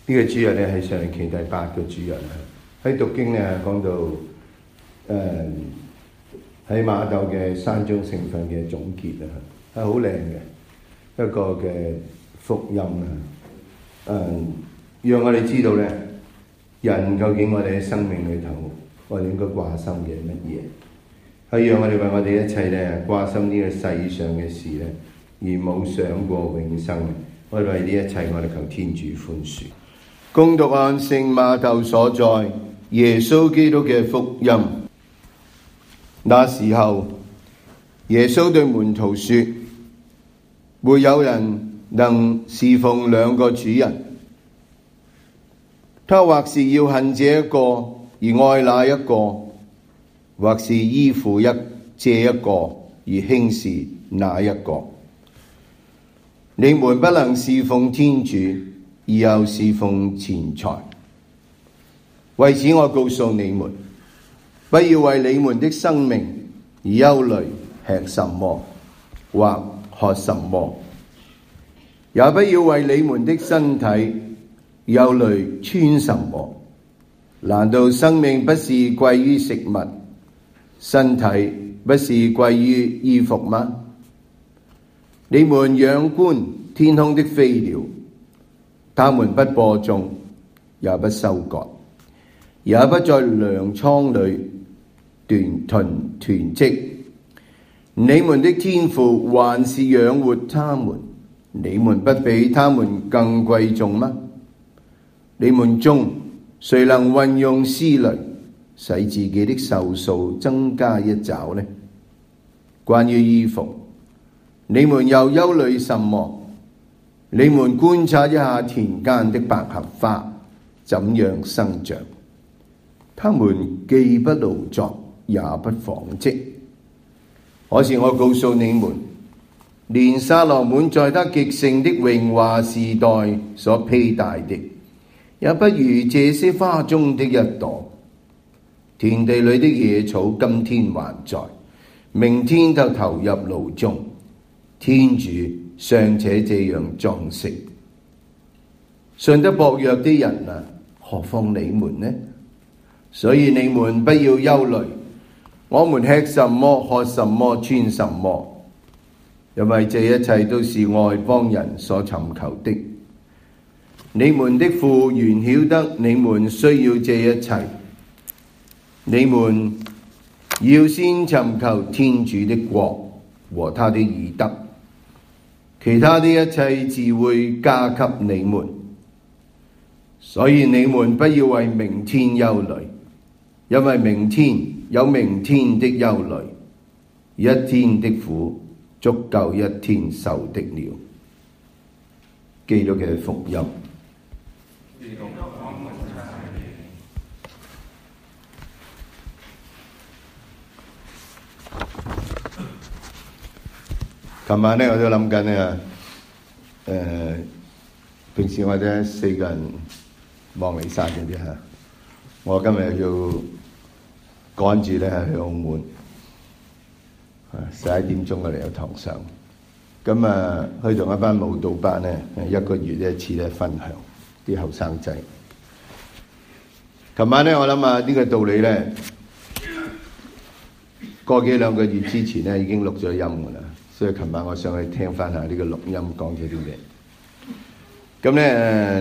呢個主日咧係上期第8個主日啦。喺讀經咧講到喺馬竇嘅山中聖訓嘅總結啊，係好靚嘅一個嘅福音啊。讓我哋知道咧，人究竟我哋喺生命裏頭，我哋應該掛心嘅乜嘢？係讓我哋為我哋一切咧掛心呢個世上嘅事咧，而冇想過永生。我哋為呢一切，我哋求天主寬恕。恭讀按聖馬竇所載耶穌基督嘅福音。那時候，耶穌對門徒說：沒有人能侍奉兩個主人，他或是要恨這一個而愛那一個，或是依附這一個而輕視那一個。你們不能侍奉天主而又侍奉錢財。為此我告訴你們，不要為你們的生命而憂慮，吃什麼或喝什麼；也不要為你們的身體憂慮穿什麼。難道生命不是貴於食物，身體不是貴於衣服嗎？你們仰觀天空的飛鳥，它們不播種，也不收割，也不在糧倉裏囤積，你們的天父還是養活他們，你們不比他們更貴重嗎？你們中誰能運用思慮，使自己的壽數增加一肘呢？關於衣服，你們又憂慮什麼？你們觀察一下田間的百合花怎樣生長，他們既不勞作，也不紡織。可是我告訴你們，連撒羅滿在他極盛的榮華時代所披戴的，也不如這些花中的一朵。田地裏的野草今天還在，明天就投入爐中。天主尚且這樣裝飾，信得薄弱的人啊，何況你們呢？所以你們不要憂慮，我們吃什麼、喝什麼、穿什麼，因為這一切都是外邦人所尋求的。你們的父原曉得你們需要這一切，你們要先尋求天主的國和他的義德，其他的一切自會加給你們。所以你們不要為明天憂慮，因為明天有明天的憂慮，一天的苦足夠一天受的了。基督嘅福音。琴晚咧我都諗緊咧，平時我哋4個人望彌撒嘅啫嚇，我今日要趕住咧去澳門，11點鐘我哋有堂上，咁啊去同一班舞蹈班咧1個月一次咧分享啲後生仔。琴晚咧我諗啊呢個道理咧，個幾兩個月之前咧已經錄咗音㗎啦。所以琴晚我上去聽翻下呢個錄音講咗啲嘢。咁咧，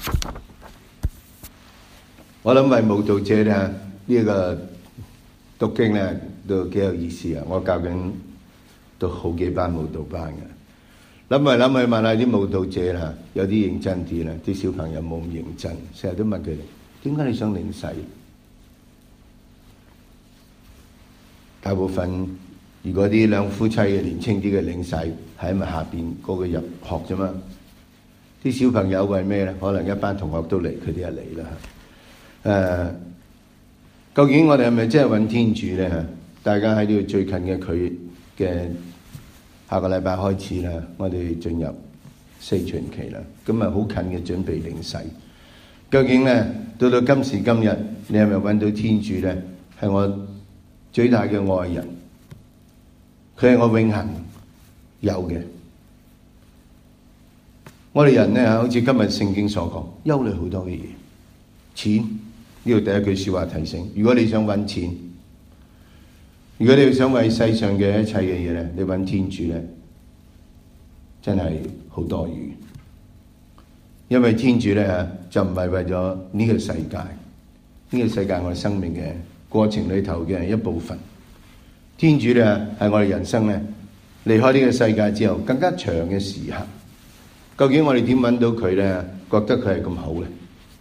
我諗為舞蹈者咧呢個讀經咧都幾有意思啊！我教緊都好幾班舞蹈班嘅，諗嚟諗去問下啲舞蹈者啦，有啲認真啲啦，啲小朋友冇咁認真，成日都問佢哋點解你想領洗？大部分。如果啲兩夫妻嘅年青啲嘅領洗喺咪下邊嗰個入學啫嘛？啲小朋友為咩咧？可能一班同學都嚟，佢哋就嚟啦。究竟我哋係咪真係揾天主咧？大家喺呢度最近嘅佢嘅下個禮拜開始啦，我哋進入四旬期啦，咁啊好近嘅準備領洗。究竟咧到今時今日，你係咪揾到天主咧？係我最大嘅愛人。佢係我永恆有嘅， 我哋人咧，好似今日聖經所講，憂慮好多嘅嘢。錢呢度第一句說話提醒：如果你想揾錢，如果你想為世上嘅一切嘅嘢咧，你揾天主咧，真係好多餘。因為天主咧就唔係為咗呢個世界，呢個世界我哋生命嘅過程裏頭嘅一部分。天主咧係我哋人生咧離開呢個世界之後更加長嘅時刻。究竟我哋點揾到佢咧？覺得佢係咁好咧？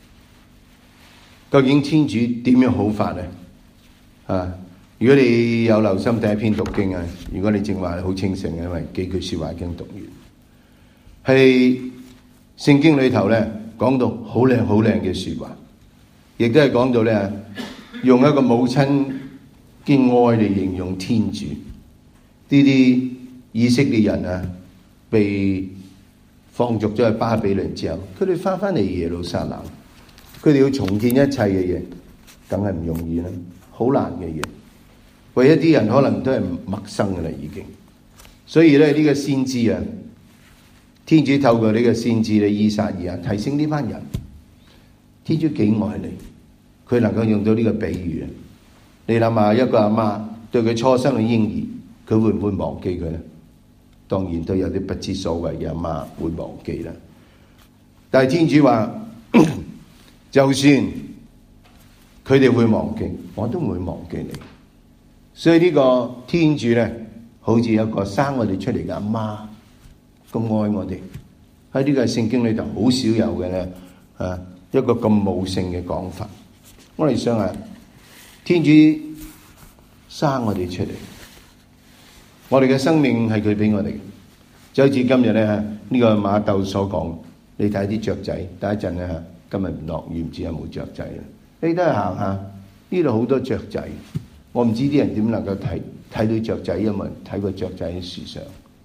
究竟天主點樣好法咧？如果你有留心第一篇讀經啊，如果你正話好清醒嘅，因為幾句說話已經讀完，係聖經裏頭咧講到好靚好靚嘅說話，亦都係講到咧用一個母親嘅愛嚟形容天主。呢啲以色列人啊，被放逐咗去巴比倫之後，佢哋翻嚟耶路撒冷，佢哋要重建一切嘅嘢，梗係唔容易啦，好難嘅嘢。為一啲人可能都係陌生嘅啦，已經。所以咧呢個先知啊，天主透過呢個先知咧以撒爾提醒呢班人，天主幾愛你，佢能夠用到呢個比喻啊。你諗下，一個阿媽對佢初生嘅嬰兒，佢會唔會忘記佢咧？當然都有啲不知所謂嘅阿媽會忘記啦。但係天主話，就算佢哋會忘記，我都唔會忘記你。所以呢個天主咧，好似有個生我哋出嚟嘅阿媽咁愛我哋。喺呢個聖經裏頭好少有嘅咧，一個咁母性嘅講法。我哋想下，天主生我哋出嚟。我哋嘅生命係佢俾我哋，就好似今日咧呢個馬竇所講，你睇啲雀仔，等一陣咧今日唔落雨，唔知有冇雀仔啦。你都係行下，呢度好多雀仔，我唔知啲人點能夠睇到雀仔，有冇人睇過雀仔喺樹上？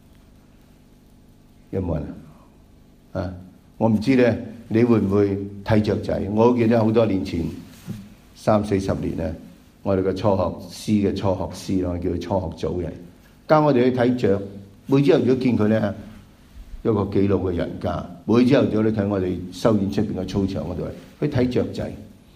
有冇人啊？我唔知咧，你會唔會睇雀仔？我好記得好多年前30-40年咧，我哋個初學師嘅初學師咯，叫佢初學組嘅。教我哋去睇雀，每朝頭早見佢咧，一個幾老嘅人家，每朝頭早你睇我哋修院出邊嘅操場嗰度去睇雀仔，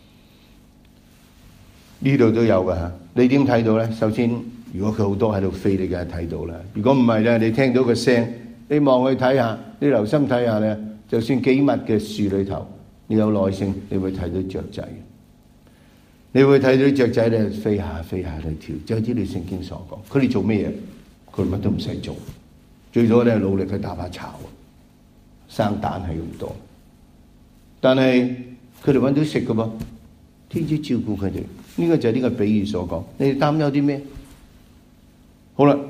呢度都有噶吓。你點睇到咧？首先，如果佢好多喺度飛，你梗係睇到啦。如果唔係咧，你聽到個聲，你望去睇下，你留心睇下咧，就算幾密嘅樹裏頭，你有耐性，你會睇到雀仔。你會睇到啲雀仔咧飛下飛下嚟跳，就好似你聖經所講，佢哋做咩嘢？佢乜都唔使做，最多咧努力去打下巢，生蛋係咁多。但係佢哋搵到食噶噃，天主照顧佢哋，呢個就係呢個比喻所講。你哋擔憂啲咩？好啦，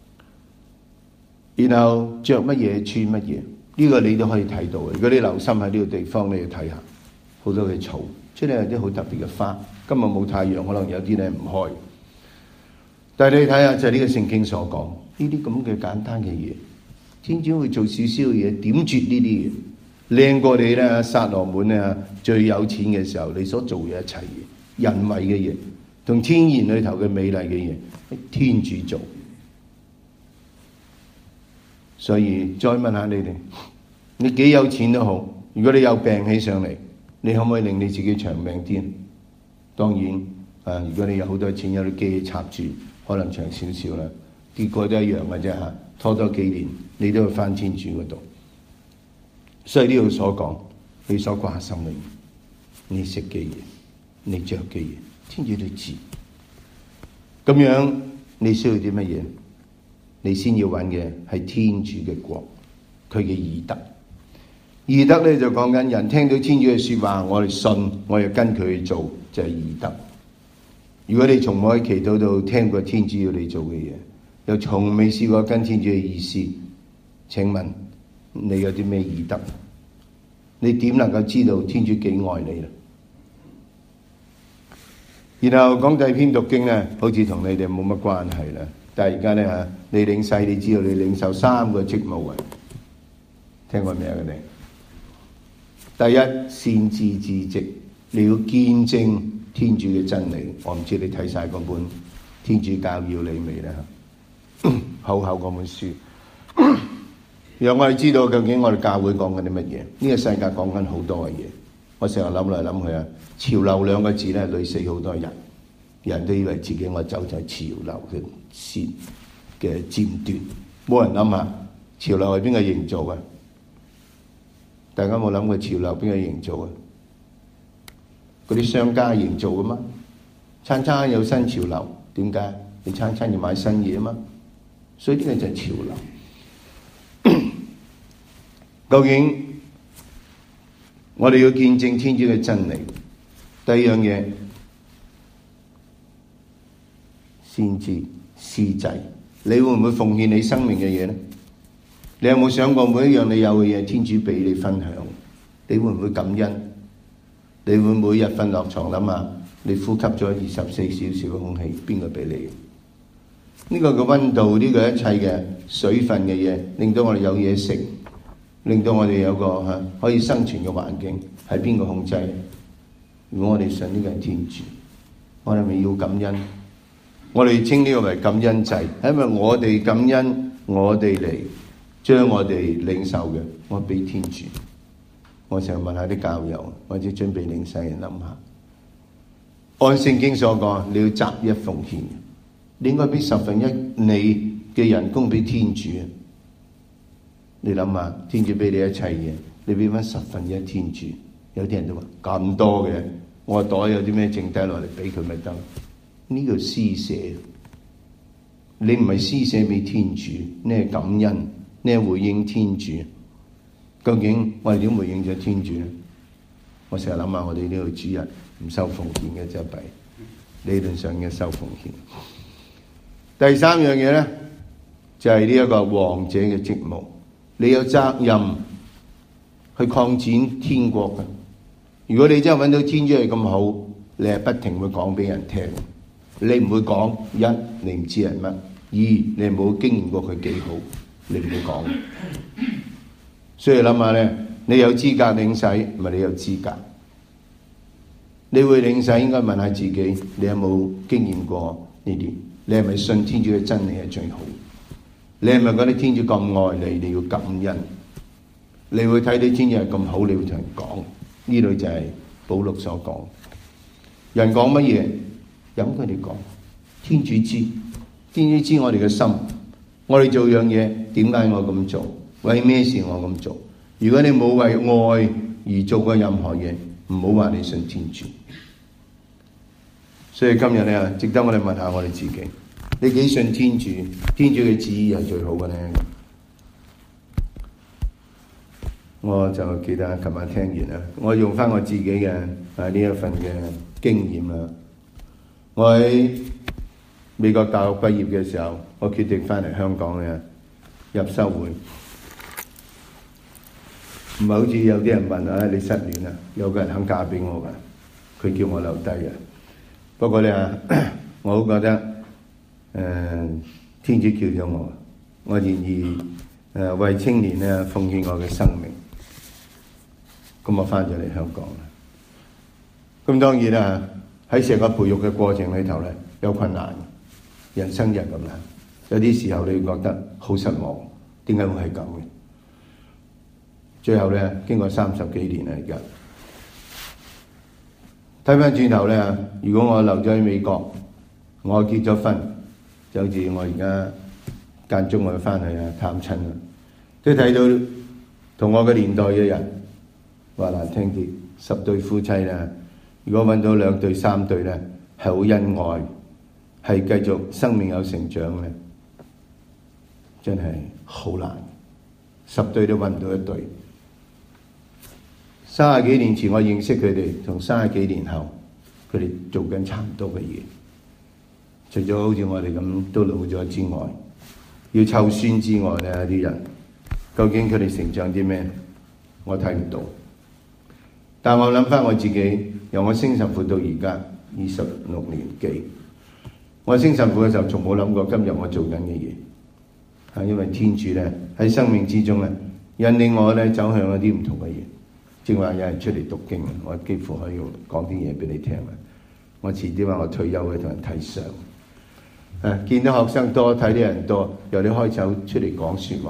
然後着乜嘢穿乜嘢，呢個你都可以睇到嘅。如果你留心喺呢個地方，你要睇下好多嘅草，出嚟有啲好特別嘅花。今日冇太陽，可能有啲咧唔開。但係你睇下就係呢個聖經所講呢啲咁嘅簡單嘅嘢，天主會做少少嘅嘢，點綴呢啲嘢，靚過你咧撒羅滿咧最有錢嘅時候你所做嘅一切嘢，人為嘅嘢，同天然裏頭嘅美麗嘅嘢，天主做。所以再問下你哋，你幾有錢都好，如果你有病起上嚟，你可唔可以令你自己長命啲？當然，如果你有好多錢，有啲機器插住，可能長少少啦。結果都一樣嘅啫嚇，拖多幾年，你都要返天主嗰度。所以呢度所講，你所掛心嘅嘢，你食嘅嘢，你着嘅嘢，天主都知。咁樣你需要啲乜嘢？你先要揾嘅係天主嘅國，佢嘅義德。義德咧就講緊人聽到天主嘅說話，我哋信，我哋跟佢去做，就係義德。如果你從冇喺祈禱度聽過天主要你做嘅嘢，又從未試過跟天主嘅意思，請問你有啲咩義德？你點能夠知道天主幾愛你呢？然後講第二篇讀經咧，好似同你哋冇乜關係啦。但係而家咧嚇，你領洗，你知道你領受3個職務啊？聽過未啊？你第一，先知之職，你要見證天主嘅真理。我唔知你睇晒嗰本天主教要你未咧？厚厚嗰本書。 讓我哋知道究竟我哋教會講緊啲乜嘢，呢個世界講緊好多嘅嘢。我成日諗嚟諗去啊，潮流兩個字咧累死好多人，人都以為自己我走在潮流嘅線嘅尖端，冇人諗下潮流係邊個營造嘅？大家冇諗過潮流邊個營造嘅？嗰啲商家營造噶嘛？餐餐有新潮流，點解？你餐餐要買新嘢啊嘛，所以呢個就係潮流。究竟我哋要見證天主嘅真理，第二樣嘢先知司祭，你會唔會奉獻你生命嘅嘢咧？你有冇想過每一樣你有嘅嘢，天主俾你分享，你會唔會感恩？你會每日瞓落床諗下，你呼吸咗24小時嘅空氣，邊個俾你？呢個嘅溫度，呢個一切嘅水分嘅嘢，令到我哋有嘢食，令到我哋有個可以生存嘅環境，係邊個控制？如果我哋信呢個係天主，我哋咪要感恩。我哋稱呢個為感恩祭，係因為我哋感恩，我哋嚟將我哋領受嘅，我俾天主。我成日問下啲教友，或者準備領洗人諗下，按聖經所講，你要擇一奉獻，你應該俾1/10你嘅人工俾天主。你諗下，天主俾你一切嘢，你俾翻1/10天主。有啲人都話咁多嘅，我袋有啲咩剩低落嚟俾佢咪得？呢個施捨，你唔係施捨俾天主，你係感恩，你係回應天主。究竟我哋點回應咗天主咧？我成日諗下，我哋呢個主人唔收奉獻嘅就弊，理論上嘅收奉獻。第三樣嘢咧，就係呢一個王者嘅職務，你有責任去擴展天國嘅。如果你真係揾到天主係咁好，你係不停會講俾人聽。你唔會講，一你唔知係乜，二你冇經驗過佢幾好，你唔會講。所以諗下咧，你有資格領洗，唔係你有資格。你會領洗，應該問下自己，你有冇經驗過呢啲？你係咪信天主嘅真理係最好？你係咪覺得天主咁愛你？你要感恩。你會睇到天主係咁好，你會同人講。呢度就係保祿所講，人講乜嘢，由佢哋講。天主知，天主知我哋嘅心。我哋做樣嘢，點解我咁做？為咩事我咁做？如果你冇為愛而做過任何嘢，唔好話你信天主。所以今日咧，值得我哋問下我哋自己：你幾信天主？天主嘅旨意係最好嘅咧？我就記得琴晚聽完啦，我用翻我自己嘅呢一份嘅經驗啦。我喺美國大學畢業嘅時候，我決定翻嚟香港嘅入修會。唔係好似有啲人問啊，你失戀啊？有個人肯嫁俾我㗎，佢叫我留低嘅。不過咧，我都覺得天主叫咗我，我願意為青年咧奉獻我嘅生命。咁我翻咗嚟香港啦。咁當然啦，喺成個培育嘅過程裏頭咧，有困難，人生就係咁啦。有啲時候你會覺得好失望，點解會係咁嘅？最後咧，經過30幾年啦，而家睇翻轉頭咧，如果我留咗喺美國，我結咗婚，就好似我而家間中我翻去探親啦，都睇到同我嘅年代嘅人，話難聽啲，10對夫妻咧，如果揾到2對3對咧，係好恩愛，係繼續生命有成長咧，真係好難，10對都揾唔到1對。30幾年前我認識佢哋，同30幾年後佢哋做緊差唔多嘅嘢。除咗好似我哋咁都老咗之外，要湊孫之外咧，啲人究竟佢哋成長啲咩？我睇唔到。但我諗翻我自己，由我升神父到而家26年幾，我升神父嘅時候從冇諗過今日我做緊嘅嘢，係因為天主咧喺生命之中咧引領我咧走向一啲唔同嘅嘢。正話有人出嚟讀經，我幾乎可以講啲嘢俾你聽啦。我遲啲話我退休去同人睇相，見到學生多，睇啲人多，由你開口出嚟講説話，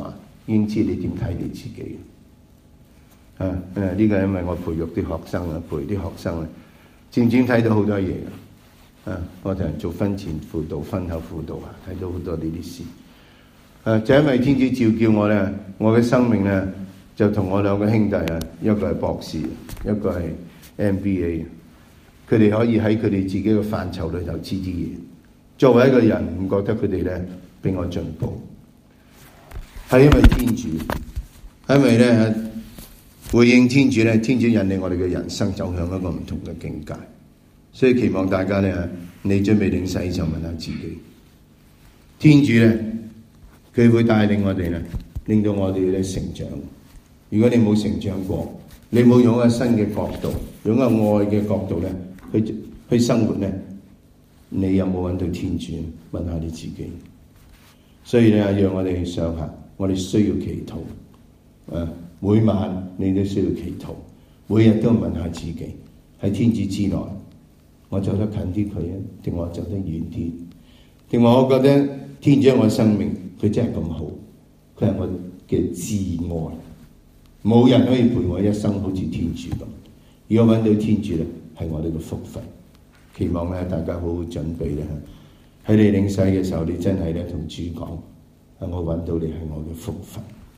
已經知你點睇你自己。呢個因為我培育啲學生啊，陪啲學生啊，漸漸睇到好多嘢我就做婚前輔導、婚後輔導睇到好多呢啲事。就因為天主召叫我咧，我嘅生命咧就同我兩個兄弟一個係博士，一個係 MBA， 佢哋可以喺佢哋自己嘅範疇裏頭知啲嘢。作為一個人，唔覺得佢哋咧比我進步，係因為天主，因為咧回應天主咧，天主引領我哋嘅人生走向一個唔同嘅境界。所以期望大家咧，你準備領洗就問下自己，天主咧佢會帶領我哋咧，令到我哋咧成長。如果你冇成長過，你冇用一個新嘅角度，用一個愛嘅角度咧去生活咧，你有冇揾到天主？問下你自己。所以咧，讓我哋想下，我哋需要祈禱。每晚你都需要祈禱，每日都問下自己，喺天主之內，我走得近啲佢定我走得遠啲？定我覺得天主我生命佢真係咁好，佢係我嘅至愛，冇人可以陪我一生好似天主咁。如果揾到天主咧，係我哋嘅福分。期望咧大家好好準備咧，喺你領洗嘅時候，你真係咧同主講，我揾到你係我嘅福分。